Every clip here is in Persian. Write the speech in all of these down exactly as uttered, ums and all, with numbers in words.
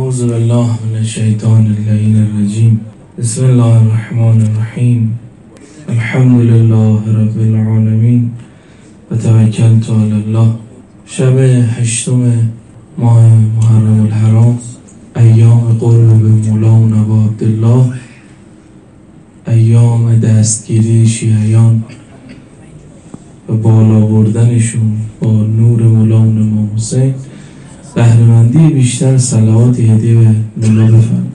اعوذ بالله من الشیطان اللعین الرجیم. بسم الله الرحمن الرحیم. الحمد لله رب العالمین و توکلت علی الله. شب هشتم ماه محرم الحرام، ایام قرب مولانا و عبدالله، ایام دستگیری شیعیان و بالا بردنشون با نور مولانا امام حسین. بهره‌مندی بیشتر صلوات هدیه به مولا بفرمایید.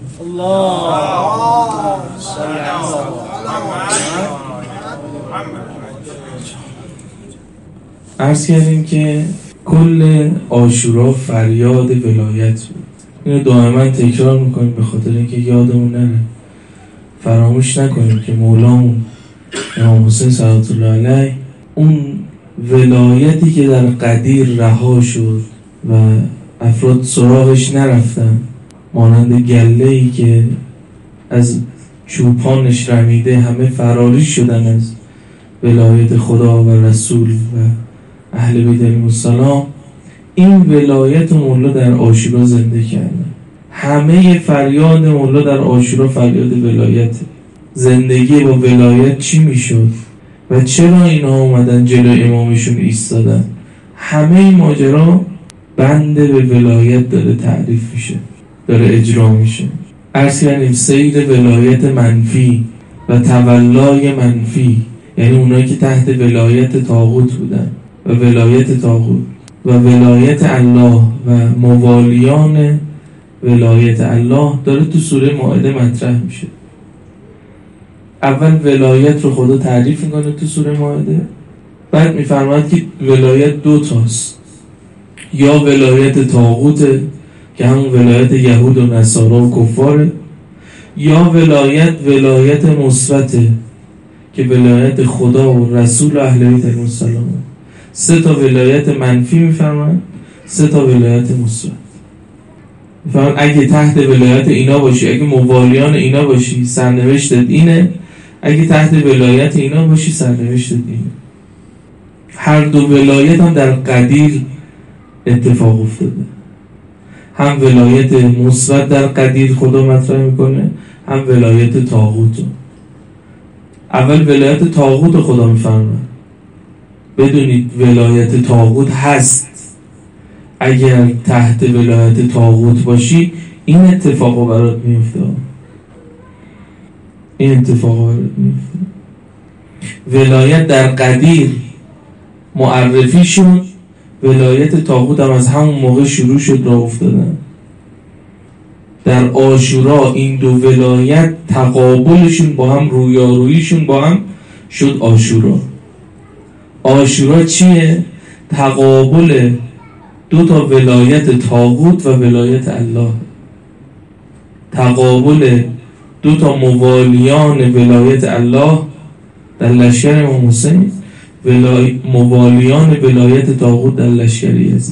عرض کردیم که کل عاشورا فریاد ولایت بود. اینو دائما تکرار میکنیم به خاطر اینکه یادمون نره، فراموش نکنیم که مولامون امام حسین صلوات الله علیه اون ولایتی که در قدیر رها شد و افراد سراغش نرفتن، مانند گله‌ای که از چوپانش رمیده همه فراری شدن از ولایت خدا و رسول و اهل بیت علیهم السلام، این ولایت مولا در عاشورا زنده کردن. همه فریاد مولا در عاشورا فریاد ولایت. زندگی با ولایت چی میشد و چرا اینا اومدن جلوی امامشون ایستادن؟ همه این ماجرا بند به ولایت داره تعریف میشه، داره اجرا میشه. عرض کردیم سیر ولایت منفی و تولای منفی، یعنی اونایی که تحت ولایت طاغوت بودن و ولایت طاغوت و ولایت الله و موالیان ولایت الله داره تو سوره مائده مطرح میشه. اول ولایت رو خدا تعریف میکنه تو سوره مائده، بعد میفرماید که ولایت دو تاست، یا ولایت طاغوته که همون ولایت یهود و نصارا و کفاره، یا ولایت ولایت مثبته که ولایت خدا و رسول و اهل بیت علیهم السلام. سه تا ولایت منفی میفرماید، سه تا ولایت مثبت. میفرماید اگه تحت ولایت اینا باشی، اگه موالیان اینا باشی، سرنوشتت اینه، اگه تحت ولایت اینا باشی سرنوشتت اینه. هر دو ولایت هم در قدیر اتفاق افتاده. هم ولایت مثبت در قدیر خدا مطرح میکنه، هم ولایت طاغوت. اول ولایت طاغوت خدا میفرمه. بدونید ولایت طاغوت هست. اگر تحت ولایت طاغوت باشی این اتفاق برات میفته. این اتفاق برات میفته. ولایت در قدیر معرفی شد، ولایت طاغوت هم از همون موقع شروع شد راه افتادن. در عاشورا این دو ولایت تقابلشون با هم، رویاروییشون با هم شد عاشورا. عاشورا چیه؟ تقابل دو تا ولایت طاغوت و ولایت الله، تقابل دو تا موالیان ولایت الله در لشکر امام حسین، ولای... موالیان ولایت طاغوت در لشکر یزید.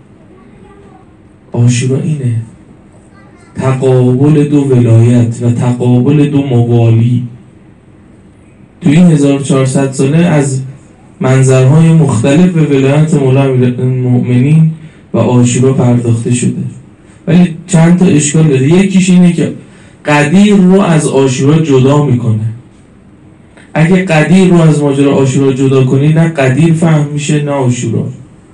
عاشورا اینه، تقابل دو ولایت و تقابل دو موالی. تو این هزار و چهارصد ساله از منظرهای مختلف به ولایت مولا امیرالمؤمنین و عاشورا پرداخته شده، ولی چند تا اشکال داره. یکیش اینه که قدیر رو از عاشورا جدا میکنه. اگه قدیر رو از ماجرا عاشورا جدا کنی، نه قدیر فهم میشه نه عاشورا.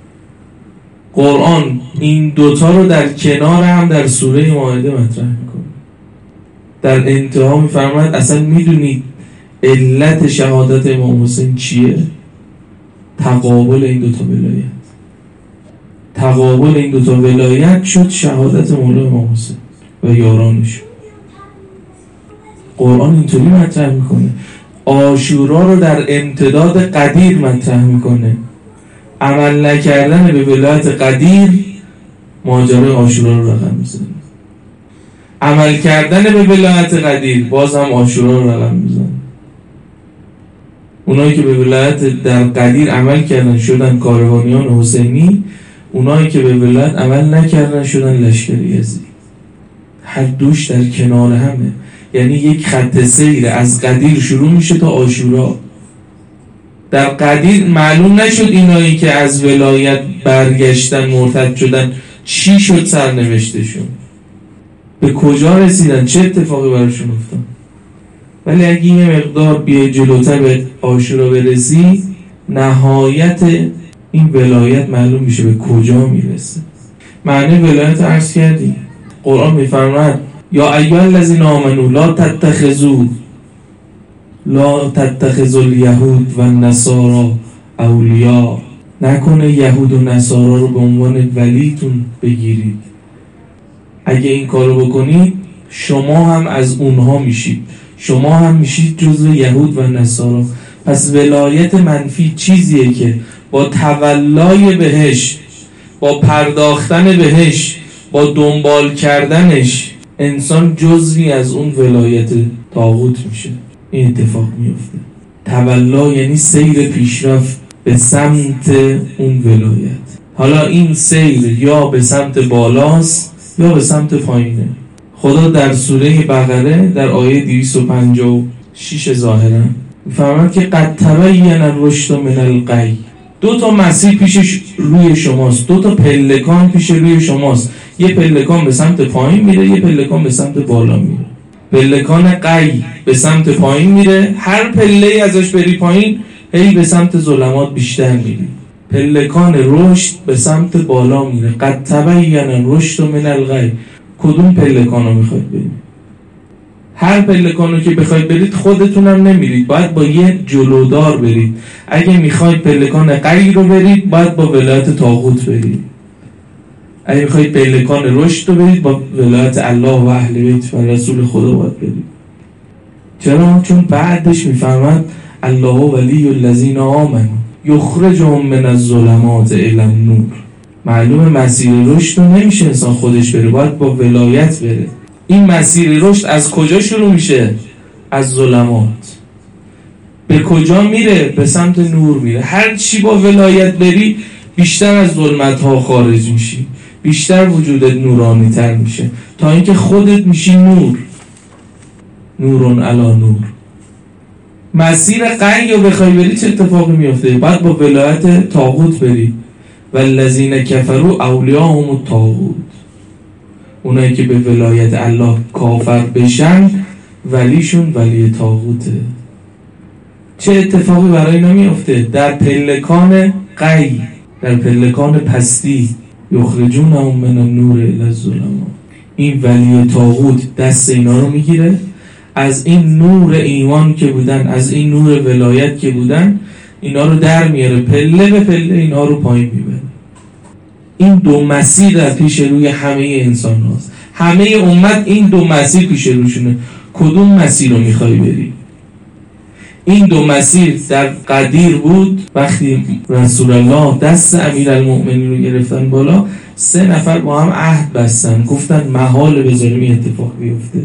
قرآن این دوتا رو در کنار هم در سوره مائده مطرح میکنه. در انتها میفرماید اصلا میدونید علت شهادت امام حسین چیه؟ تقابل این دوتا ولایت. تقابل این دوتا ولایت شد شهادت مولا امام حسین و یارانش. قرآن اینطوری مطرح میکنه. عاشورا رو در امتداد قدیر مطرح میکنه. عمل نکردن به ولایت قدیر ماجرای عاشورا رو رقم میزنه. عمل کردن به ولایت قدیر باز هم عاشورا رو رقم میزنه. اونایی که به ولایت در قدیر عمل کردن شدن کاروانیان حسینی، اونایی که به ولایت عمل نکردن شدن لشکر یزید. هر دوش در کنار همه، یعنی یک خط سیر از قدیر شروع میشه تا عاشورا. در قدیر معلوم نشد اینایی که از ولایت برگشتن مرتد شدن چی شد سرنوشتشون. به کجا رسیدن، چه اتفاقی براشون افتاد. ولی اگه یه مقدار بیای جلوتر به عاشورا برسی، نهایت این ولایت معلوم میشه به کجا میرسه. معنی ولایت عرض کردیم. قرآن میفرماید یا ایها الذین آمنوا لا تتخذوا لا تتخذوا الیهود و النصارى اولیاء. نکنه یهود و نصارا رو به عنوان ولیتون بگیرید. اگه این کارو بکنید شما هم از اونها میشید، شما هم میشید جزو یهود و نصارا. پس ولایت منفی چیزیه که با تولای بهش، با پرداختن بهش، با دنبال کردنش انسان جزوی از اون ولایت طاغوت میشه. این اتفاق میفته. تولا یعنی سیر پیشرفت به سمت اون ولایت. حالا این سیر یا به سمت بالاست یا به سمت پایینه. خدا در سوره بقره در آیه دویست و پنجاه و شش ظاهرا میفرماید که قد تبین الرشد من الغی. دو تا مسیر پیش روی شماست، دو تا پلکان پیش روی شماست. یه پلکان به سمت پایین میره، یه پلکان به سمت بالا میره. پلکان غی به سمت پایین میره، هر پله ازش بری پایین هی به سمت ظلمات بیشتر میری. پلکان رشد به سمت بالا میره. قد تبین الرشد من الغی. کدوم پلکان رو میخواید برید؟ هر پلکان رو که بخواید برید خودتون هم نمیرید، باید با یه جلودار برید. اگه میخواید پلکان غی رو برید باید با ولایت طاغوت برید. اگه میخواید پلکان رشد رو برید با ولایت الله و اهل بیت و رسول خدا باید برید. چرا؟ چون بعدش میفرماد الله ولی الذین آمنوا یخرجهم من الظلمات الی النور. معلومه مسیر رشد رو نمیشه انسان خودش بره، باید با ولایت بره. این مسیر رشد از کجا شروع میشه؟ از ظلمات. به کجا میره؟ به سمت نور میره. هر چی با ولایت بری بیشتر از ظلمت ها خارج میشی، بیشتر وجودت نورانی تر میشه تا اینکه خودت میشی نور. نورون علی نور. مسیر غی رو بخوای بری چه اتفاقی میفته؟ باید با ولایت طاغوت بری. والذین کفروا اولیاءهم الطاغوت. اونایی که به ولایت الله کافر بشن ولیشون ولی طاغوته. چه اتفاقی برای اینا میفته؟ در پلکان غی، در پلکان پستی، یخرجونهم من النور الی الظلمات. این ولی طاغوت دست اینا رو میگیره، از این نور ایمان که بودن، از این نور ولایت که بودن، اینا رو در میاره، پله به پله اینا رو پایین میبره. این دو مسیر در پیش روی همه انسان هاست. همه امت این دو مسیر پیش روشونه. کدوم مسیر رو میخوای بری؟ این دو مسیر در قدیر بود وقتی رسول الله دست امیرالمؤمنین رو گرفتن بالا، سه نفر با هم عهد بستن، گفتن محال بذاریم این اتفاق بیفته.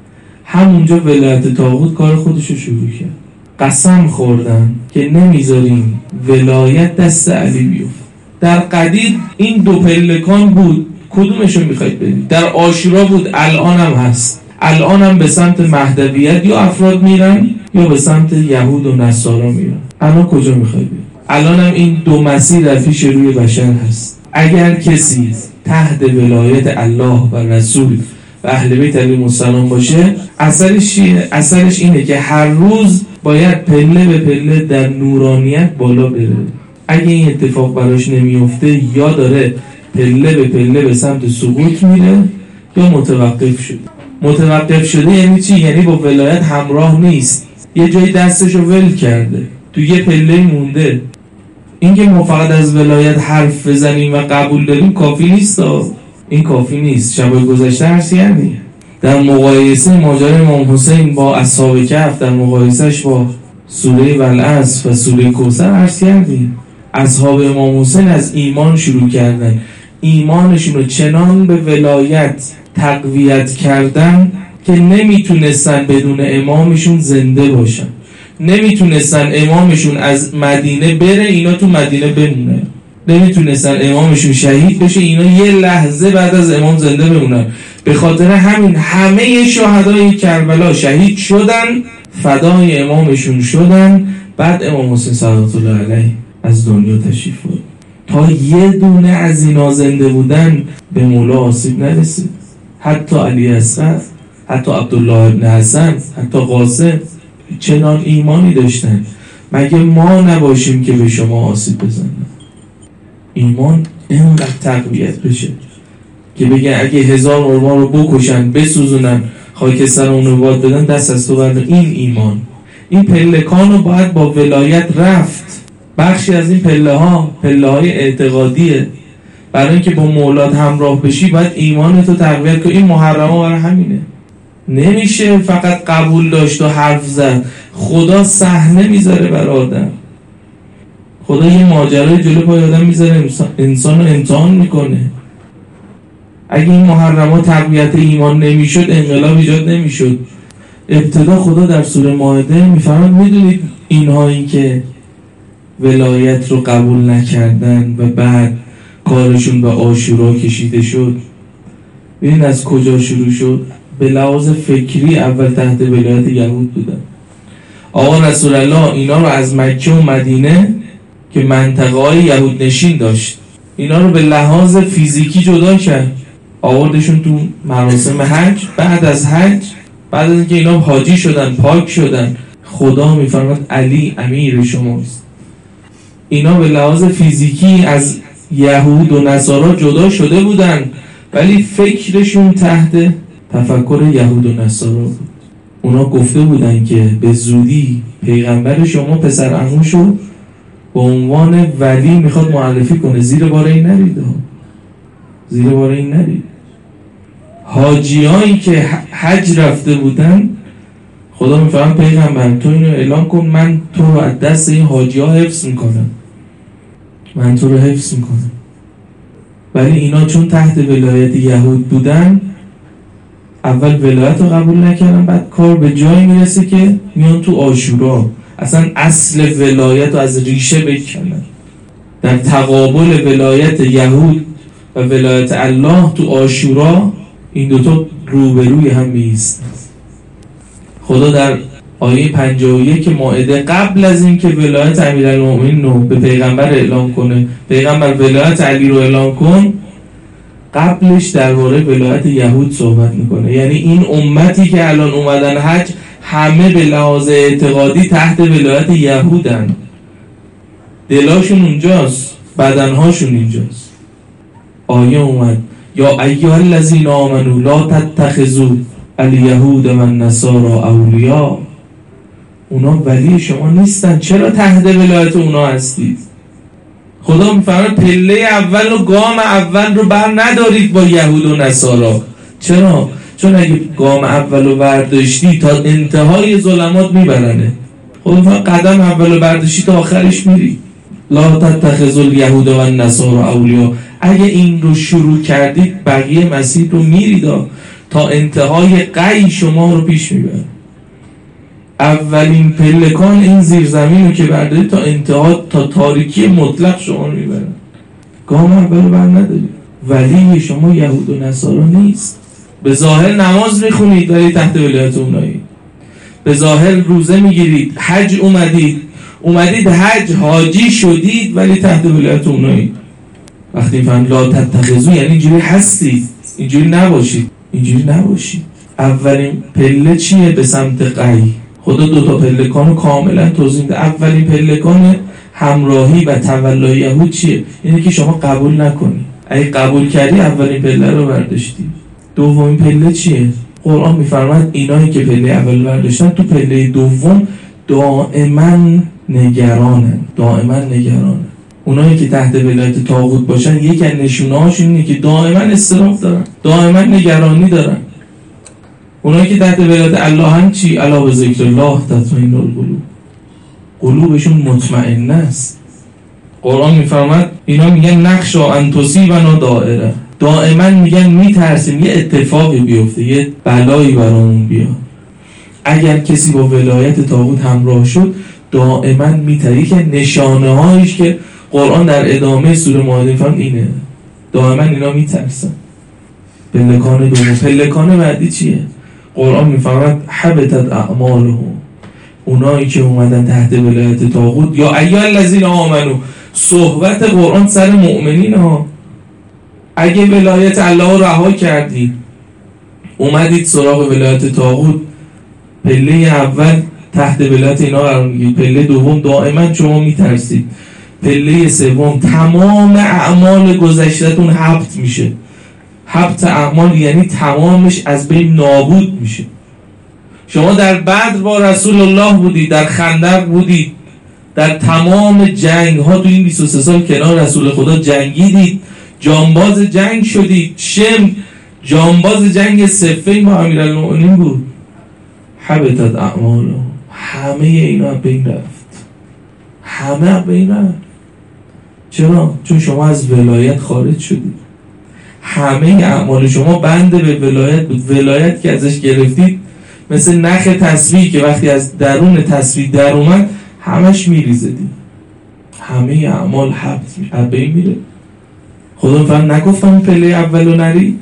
همونجا ولایت طاغوت کار خودش رو شروع کرد. قسم خوردن که نمیذاریم ولایت دست علی بیفته. در قدیر این دو پلکان بود، کدومشو میخواید برید؟ در عاشورا بود، الان هم هست. الان هم به سمت مهدویت یا افراد میرن یا به سمت یهود و نصارا میرن. الان کجا میخواید برید؟ الان هم این دو مسیر در پیش روی بشر هست. اگر کسی تحت ولایت الله و رسول و اهل بیت علیهم السلام باشه، اثرش چیه؟ اثرش اینه که هر روز باید پله به پله در نورانیت بالا بره. اگه این اتفاق براش نمیفته یا داره پله به پله به سمت سقوط میره یا متوقف شده. متوقف شده یعنی چی؟ یعنی با ولایت همراه نیست، یه جای دستشو ول کرده، تو یه پله مونده. اینکه ما فقط از ولایت حرف بزنیم و قبول داریم کافی نیست. این کافی نیست. شبای گذشته عرض کردیم در مقایسه ماجرای امام حسین با اصحاب کهف، در مقایسهش با سوره والعصر و سوره کوثر عرض کردیم اصحاب امام حسین از ایمان شروع کردن، ایمانشون رو چنان به ولایت تقویت کردن که نمیتونستن بدون امامشون زنده باشن، نمیتونستن امامشون از مدینه بره اینا تو مدینه بمونه، نمیتونستن امامشون شهید بشه اینا یه لحظه بعد از امام زنده بمونن. به خاطر همین همه شهدای کربلا شهید شدن، فدای امامشون شدن. بعد امام حسین صلوات الله علیه از دنیا تشریف برد. تا یه دونه از اینا زنده بودن به مولا آسیب نرسید. حتی علی اصغر، حتی عبدالله ابن حسن، حتی قاسم چنان ایمانی داشتن. مگه ما نباشیم که به شما آسیب بزنن؟ ایمان اینقدر تقویت بشه که بگن اگه هزار قربان رو بکشن، بسوزونن، خاکستر اون رو باد بدن، دست از تو بردن. این ایمان، این پلکان رو باید با ولایت رفت. بخشی از این پله ها پله های اعتقادیه. برای اینکه با مولاد همراه بشی باید ایمانتو تقویت کنی. این محرمه برای همینه. نمیشه فقط قبول داشت و حرف زد. خدا صحنه میذاره برای آدم. خدا یه ماجرای جلو پای آدم میذاره، انسان رو امتحان میکنه. اگه این محرمات تقویت ایمان نمیشد، انقلاب ایجاد نمیشد. ابتدا خدا در سوره مائده میفرماد میدونید اینهایی که ولایت رو قبول نکردن و بعد کارشون به عاشورا کشیده شد، ببین از کجا شروع شد؟ به لحاظ فکری اول تحت ولایت یهود بودن. آقا رسول الله اینا رو از مکه و مدینه که منطقه های یهود نشین داشت، اینا رو به لحاظ فیزیکی جدا کرد، آوردشون تو مراسم حج. بعد از حج، بعد از اینکه اینا حاجی شدن، پاک شدن، خدا میفرماد علی امیر شماست. اینا به لحاظ فیزیکی از یهود و نصارا جدا شده بودن، ولی فکرشون تحت تفکر یهود و نصارا بود. اونا گفته بودن که به زودی پیغمبر شما پسر عموشو به عنوان ولی میخواد معرفی کنه. زیر بار این نرید، زیر بار این نرید. حاجیایی که حج رفته بودن، خدا میفرماد پیغمبر تو اینو اعلام کن، من تو رو از دست این حاجی ها حفظ میکنم، من تو رو حفظ میکنم. ولی اینا چون تحت ولایت یهود بودن، اول ولایت رو قبول نکردن، بعد کار به جایی میرسه که میان تو عاشورا اصلا اصل ولایت رو از ریشه بکنن. در تقابل ولایت یهود و ولایت الله تو عاشورا این دوتا روبروی هم میایستن. خدا در آیه پنجاه و یک مائده قبل از این که ولایت امیرالمومنین رو به پیغمبر اعلام کنه، پیغمبر ولایت علی رو اعلام کن، قبلش درباره ولایت یهود صحبت میکنه. یعنی این امتی که الان اومدن حج همه به لحاظ اعتقادی تحت ولایت یهودن. دلاشون اونجاست، بدنهاشون اینجاست. آیه اومد یا ایها الذین آمنوا لا تتخذوا الیهود و النصارى اولیاء. اونا ولی شما نیستن، چرا تحت ولایت اونا هستید؟ خدا میفرماید پله اول و گام اول رو بر ندارید با یهود و نصارا. چرا؟ چون اگه گام اول رو برداشتی تا انتهای ظلمات میبرنه. خدا میفرماید قدم اول رو برداشتی تا آخرش میری. لا تتخذوا الیهود و النصارى اولیاء. اگه این رو شروع کردید بقیه مسیر رو میرید تا انتهای قی شما رو پیش میبرن. اولین پلکان این زیرزمین رو که بردارید تا انتها، تا تاریکی مطلق شما رو میبرن. گام اول رو بر ندارید. ولی شما یهود و نصارا نیست. به ظاهر نماز میخونید ولی تحت ولایت اونایی. به ظاهر روزه میگیرید، حج اومدید اومدید حج حاجی شدید ولی تحت ولایت اونایی. وقتی فهم لا تتخذوا یعنی اینجوری هستید، اینجوری نباشید، اینجوری نباشید. اولین پله چیه به سمت قی؟ خدا دو تا پلکانو کاملا توضیح میده. اولین پلکان همراهی و تولای یهود چیه؟ اینه که شما قبول نکنی. اگه قبول کردی اولین پله رو برداشتی. دومین پله چیه؟ قرآن میفرماید اینایی که پله اول برداشتن تو پله دوم دائما نگرانن، دائما نگرانن. اونایی که تحت ولایت طاغوت باشن یکی از نشونه‌هاشون اینه که دائما اضطراب دارن، دائما نگرانی دارن. اونایی که تحت ولایت الله هم چی؟ الا بذکر الله تطمئن القلوب. قلوبشون مطمئن است. قرآن میفرماید اینا میگن نخشا ان تصیبنا دائره، دائما میگن میترسیم یه اتفاقی بیفته، یه بلایی برامون بیاد. اگر کسی با ولایت طاغوت همراه شد دائما میترسه. که نشانه هایش که قرآن در ادامه سوره مائده میفرماید اینه، دائما اینا میترسن. پلکان دوم. پلکان بعدی چیه؟ قرآن میفرماید حبطت اعمالهم. اونایی که اومدن تحت ولایت طاغوت، یا ایها الذین آمنوا، صحبت قرآن سر مؤمنین ها. اگه ولایت الله رو رها کردی، اومدید سراغ ولایت طاغوت، پله اول تحت ولایت اینا قرار میگیرید، پله دوم دائما شما میترسید، پله سوم تمام اعمال گذشته‌تون حبط میشه. حبط اعمال یعنی تمامش از بین نابود میشه. شما در بدر با رسول الله بودید، در خندق بودید، در تمام جنگ ها تو این بیست و سه سال کنار رسول خدا جنگیدید، جانباز جنگ شدید. شم جانباز جنگ صفین با امیرالمؤمنین بود. حبطت اعمالهم، همه اینا بین رفت، همه بین رفت. چرا؟ چون شما از ولایت خارج شدید. همه اعمال شما بند به ولایت بود. ولایت که ازش گرفتید مثل نخ تسبیح که وقتی از درون تسبیح در اومد همش میریزه دید. همه اعمال حبط میشه، از بین میره. خدا میفهم نگفتم پله اولو نری؟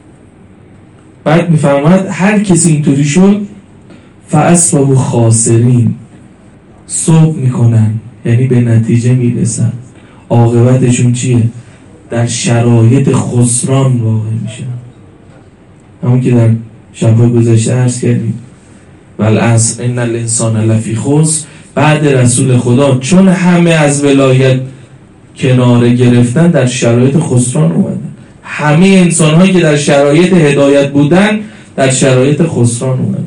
بعد میفهمد هر کسی اینطوری شد فاصبحوا خاسرین، صبح میکنن یعنی به نتیجه میرسن. عاقبتشون چیه؟ در شرایط خسران واقع میشن. همون که در شب‌های گذشته عرض کردیم والعصر ان الانسان لفی خسر. بعد رسول خدا چون همه از ولایت کناره گرفتن در شرایط خسران اومدن. همه انسان هایی که در شرایط هدایت بودن در شرایط خسران اومدن.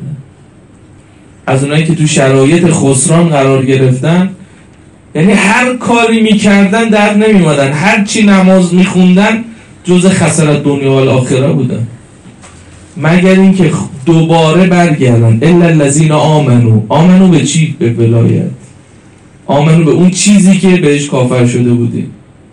از اونایی که تو شرایط خسران قرار گرفتن یعنی هر کاری میکردن در نمیومدن، هر چی نماز میخوندن جز خسارت دنیا و الاخره بودن، مگر اینکه دوباره برگردن. الا الذین آمنو. آمنو به چی؟ به ولایت. آمنو به اون چیزی که بهش کافر شده بودی.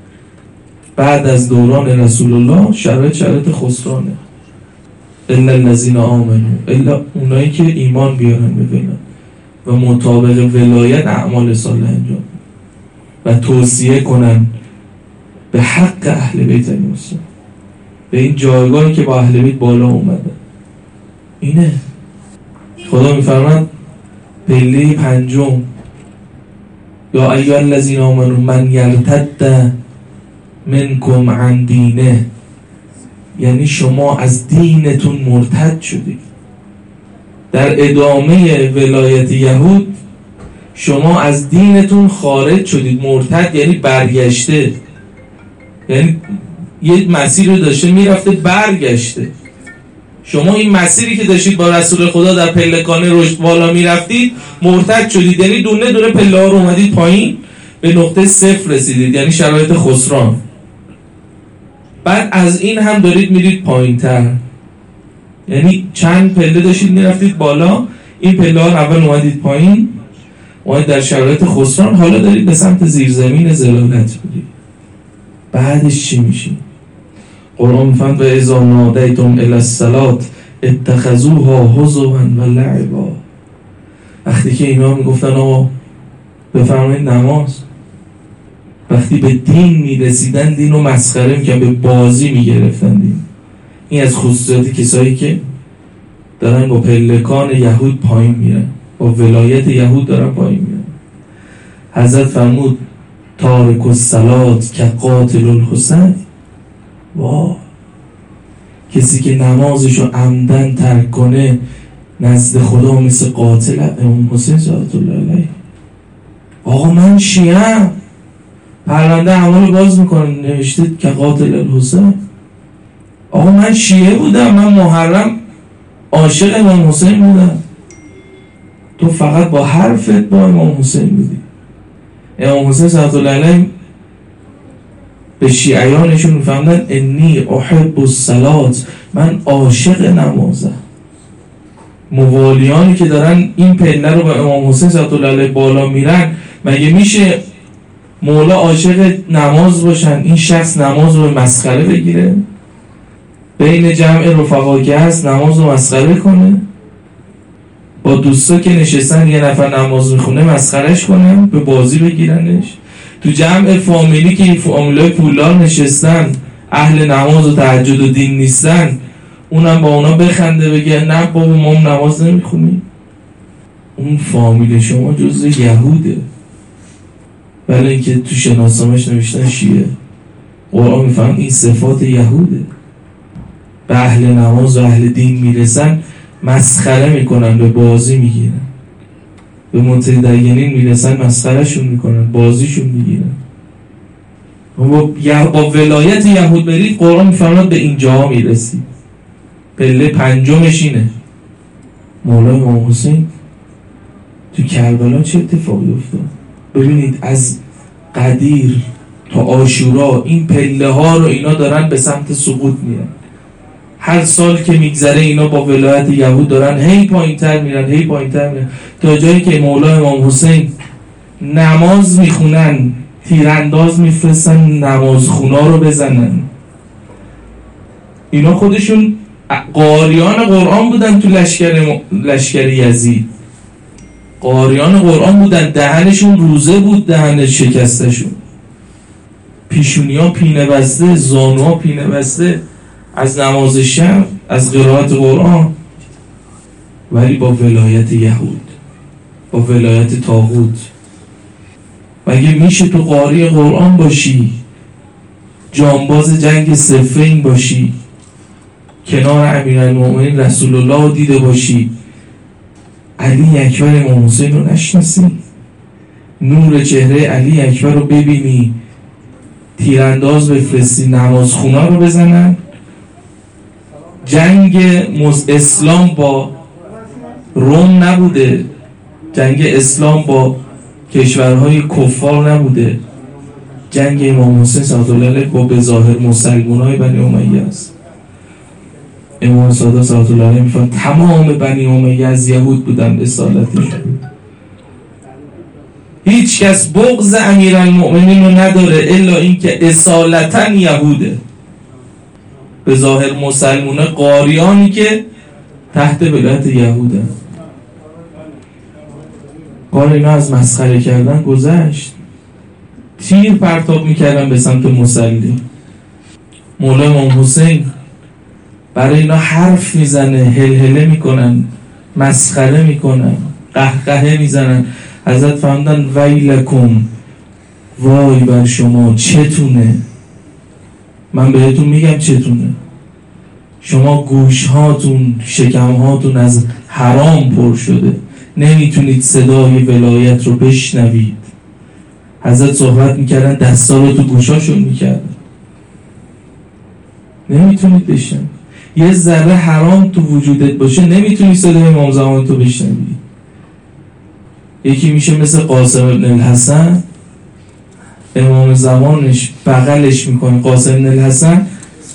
بعد از دوران رسول الله شرایط شرایط خسرانه. الا الذین آمنو، الا اونایی که ایمان بیارن به ولایت و مطابق ولایت اعمال صالح انجام و توصیه کنن به حق اهل بیت المصطفی، به این جایگاهی که با اهل بیت بالا اومده. اینه خدا میفرماد پله پنجم یا ایها الذین آمنوا من یرتد منکم عن دینه، یعنی شما از دینتون مرتد شدید. در ادامه ولایت یهود شما از دینتون خارج شدید. مرتد یعنی برگشته، یعنی یه مسیر رو داشته میرفته برگشته. شما این مسیری که داشتید با رسول خدا در پلکان رشد بالا میرفتید مرتد شدید، یعنی دونه دونه پله ها رو اومدید پایین به نقطه صفر رسیدید، یعنی شرایط خسران. بعد از این هم دارید میرید پایین تر، یعنی چند پله داشتید میرفتید بالا، این پله ها اول اومدید پایین، اومدید در شرایط خسران، حالا دارید به سمت زیرزمین ذلالت بودید. بعدش چی میشه؟ قرآن میفرماید و اذا نادیتم الی الصلاة اتخذوها هزوا و لعبا. وقتی که اینا میگفتن آقا بفرمایید نماز، وقتی به دین میرسیدن دین رو مسخره میکنن، به بازی میگرفتن دین. این از خصوصیات کسایی که دارن با پلکان یهود پایین میرن، با ولایت یهود دارن پایین میرن. حضرت فرمود تارک الصلاة که قاتل الحسین. واه، کسی که نمازشو عمدن ترک کنه نزد خدا مثل قاتل امام حسین صلوات الله علیه. آقا من شیعه‌ام، پرونده اعمال باز میکنم نوشته که قاتل الحسین. آقا من شیعه بودم، من محرم عاشق امام حسین بودم. تو فقط با حرفت با امام حسین بودی. امام حسین صلوات الله علیه به شیعیانشون میفهمدن انی احب الصلاة، من عاشق نمازم. موالیانی که دارن این پله رو به امام حسین صلوات الله علیه بالا میرن، مگه میشه مولا عاشق نماز باشن این شخص نماز رو مسخره بگیره؟ بین جمع رفقا که هست نماز رو مسخره کنه؟ با دوستا که نشستن یه نفر نماز میخونه مسخرهش کنه، به بازی بگیرنش؟ تو جمع فامیلی که این فامیلای پولدار نشستن اهل نماز و تهجد و دین نیستن، اونم با اونا بخنده بگه نه بابا ما نماز نمیخونیم؟ اون فامیل شما جزء یهوده، ولی اینکه تو شناسنامه‌اش نوشتن شیعه. قرآن میفهم این صفات یهوده. به اهل نماز و اهل دین میرسن مسخره میکنن، به بازی میگیرن. به متدینین میرسن مسخرهشون میکنن، بازیشون میگیرن. با, با ولایت یهود برید، قرآن میفرماد به اینجا میرسید. پله پنجمش اینه. مولای امام حسین تو کربلا چه اتفاقی افتاد؟ ببینید از قدیر تا عاشورا این پله ها رو اینا دارن به سمت سقوط میرن. هر سال که میگذره اینا با ولایت یهود دارن هی پایین تر میرن، هی پایین تر میرن، تا جایی که مولای امام حسین نماز میخونن، تیرانداز میفرستن نماز خونا رو بزنن. اینا خودشون قاریان قرآن بودن، تو لشکر لشکر یزید قاریان قرآن بودن، دهنشون روزه بود، دهن شکستشون، پیشونی ها پینه بسته، زانو ها پینه بسته از نماز شب، از قرائت قرآن. ولی با ولایت یهود، با ولایت طاغوت. مگه میشه تو قاری قرآن باشی، جانباز جنگ صفین باشی، کنار امیرالمومنین رسول الله دیده باشی، علی اکبر امام حسین رو نشناسی، نور چهره علی اکبر رو ببینی، تیرانداز بفرستی نماز خونا رو بزنن؟ جنگ اسلام با روم نبوده، جنگ اسلام با کشورهای کفار نبوده، جنگ امام حسین صلوات الله علیه با به ظاهر مسلمانای بنی امیه است. امام صادق صلوات الله علیه میفرماید تمام بنی امیه از یهود بودن، اصالتشون. هیچ کس بغض امیرالمؤمنین رو نداره الا اینکه اصالتا یهوده، به ظاهر مسلمانه، قاریانی که تحت ولایت یهوده. قال اینا از مسخره کردن گذشت، تیر پرتاب میکردن به سمت مصلی. مولا امام حسین برای اینا حرف میزنه، هلهله میکنن، مسخره میکنن، قهقهه میزنن. حضرت فرمودن ویلکم، وای بر شما، چتونه؟ من بهتون میگم چتونه. شما گوش هاتون، شکم هاتون از حرام پر شده، نمیتونید صدای ولایت رو بشنوید. حضرت صحبت میکردن، دستا رو تو گوشاشون میکردن، نمیتونید بشنوید. یه ذره حرام تو وجودت باشه نمیتونی صدای امام زمان تو بشنوید. یکی میشه مثل قاسم ابن الحسن، امام زمانش بغلش میکنه. قاسم ابن الحسن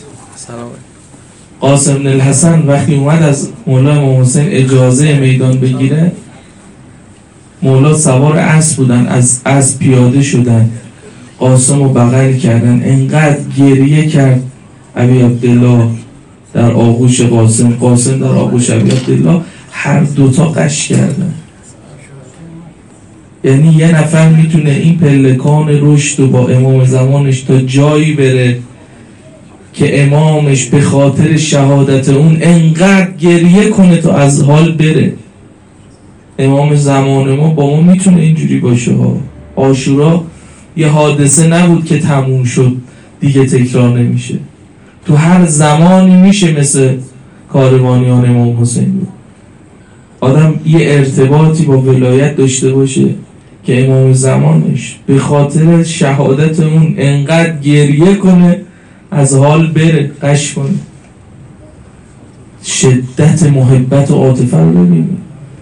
قاسم ابن الحسن وقتی اومد از مولا امام حسین اجازه میدان بگیره، مولا سوار اسب بودن، از اسب پیاده شدن، قاسم رو بغل کردن، انقدر گریه کرد ابی عبدالله در آغوش قاسم، قاسم در آغوش ابی عبدالله، هر دوتا قش کردن. یعنی یه نفر میتونه این پلکان رشد و با امام زمانش تا جایی بره که امامش به خاطر شهادت اون انقدر گریه کنه تا از حال بره. امام زمان ما با ما میتونه اینجوری باشه ها. عاشورا یه حادثه نبود که تموم شد دیگه تکرار نمیشه. تو هر زمانی میشه مثل کاروانیان امام حسین بود. آدم یه ارتباطی با ولایت داشته باشه که امام زمانش به خاطر شهادت اون انقدر گریه کنه از حال بره، قش کنه. شدت محبت و عاطفه رو ببینید.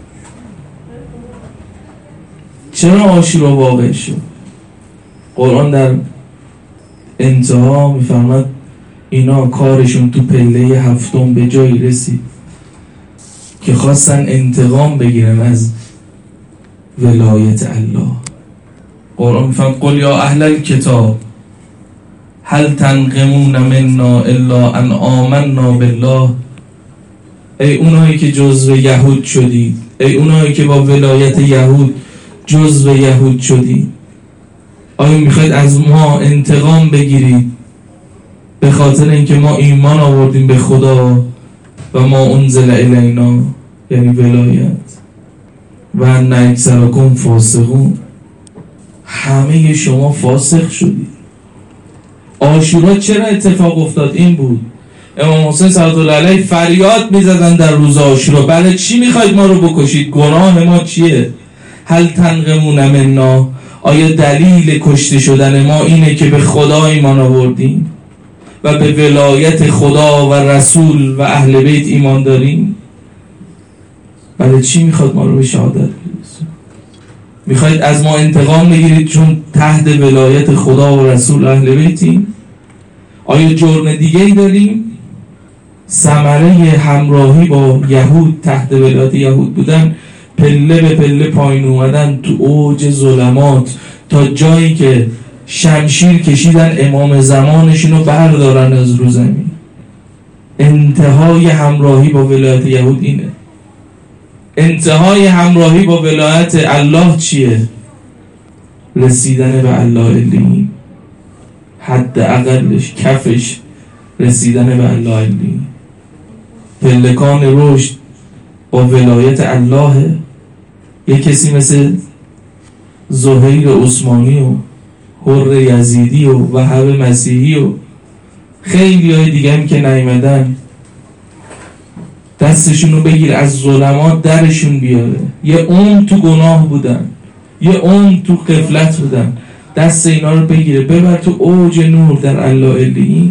چرا عاشورا واقع شد؟ قرآن در انتها میفرماد اینا کارشون تو پله هفتم به جایی رسید که خواستن انتقام بگیرن از ولایت الله. قرآن میفرماد قل یا اهل الکتاب هل تنقمون منا الا ان آمنا بالله. ای اونایی که جزو یهود شدید، ای اونایی که با ولایت یهود جزو یهود شدید، آیا میخواید از ما انتقام بگیرید به خاطر اینکه ما ایمان آوردیم به خدا و ما انزل الینا، یعنی ولایت، و ان اکثرکم فاسقون، همه شما فاسق شدید. عاشورا چرا اتفاق افتاد؟ این بود امام حسین صلوات الله علیه فریاد میزدن در روز عاشورا برای چی میخواید ما رو بکشید؟ گناه ما چیه؟ هل تنقمون منا؟ آیا دلیل کشته شدن ما اینه که به خدا ایمان آوردیم و به ولایت خدا و رسول و اهل بیت ایمان داریم؟ برای چی میخواد ما رو به شهادت برسونه؟ میخواید از ما انتقام بگیرید چون تحت ولایت خدا و رسول و اهل بیتیم؟ آیا جرم دیگه ای داریم؟ ثمره همراهی با یهود، تحت ولایت یهود بودن، پله به پله پایین اومدن تو اوج ظلمات تا جایی که شمشیر کشیدن امام زمانشون رو بردارن از رو زمین. انتهای همراهی با ولایت یهود اینه. انتهای همراهی با ولایت الله چیه؟ رسیدن به الله علیین، حد اقلش کفش رسیدن به الله علیین. پلکان رشد با ولایت الله. یک کسی مثل زهیر عثمانی و حر یزیدی و وهب مسیحی و خیلی های دیگه هم که نیمدن، دستشون رو بگیر از ظلمات درشون بیاره. یه عمر تو گناه بودن، یه عمر تو غفلت بودن، دست اینا رو بگیره ببر تو اوج نور در الله علیین.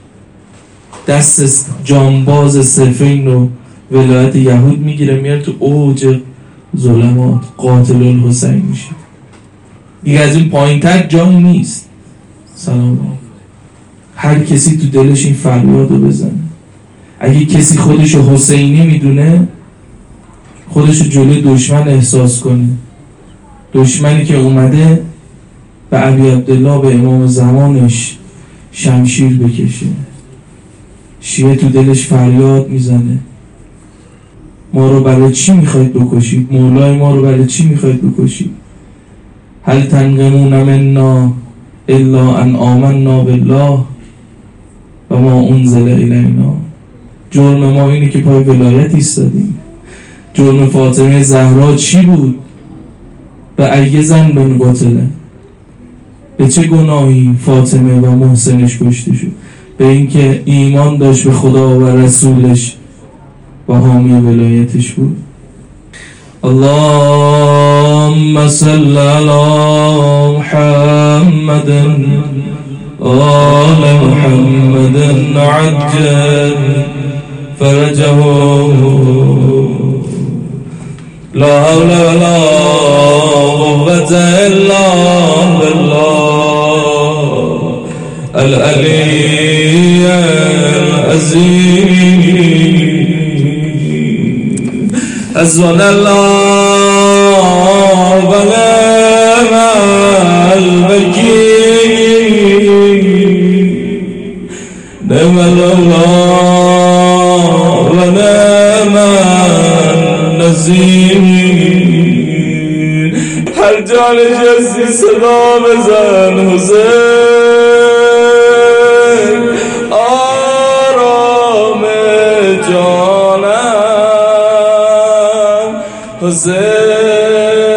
دست جانباز صفین رو ولایت یهود میگیره میاره تو اوج ظلمات، قاتل الحسین میشه. دیگه از این پایین تر جایی نیست. سلام. هر کسی تو دلش این فریاد رو بزنه. اگه کسی خودشو حسینی میدونه، خودشو جلوی دشمن احساس کنه، دشمنی که اومده به ابی عبدالله، به امام زمانش شمشیر بکشه، شیعه تو دلش فریاد میزنه ما رو برای چی میخواید بکشید؟ مولای ما رو برای چی میخواید بکشید؟ هل تنقمون منا الا ان آمنا بالله و ما انزل الینا. جرم ما اینه که پای ولایت ایستادیم. جرم فاطمه زهرا چی بود؟ به ای زن بن قتله، به چه گناهی فاطمه و محسنش کشته شد؟ به اینکه ایمان داشت به خدا و رسولش و حامی ولایتش بود. اللهم صل علی محمد آل محمد عجل فرجه لا حول ولا قوة الا بالله العلی العظیم. حسبنا الله و نعم الوکیل، نعم الله و نعم النصیر. هر جا نشستی صدا بزن حسین، آرام جانم حسین.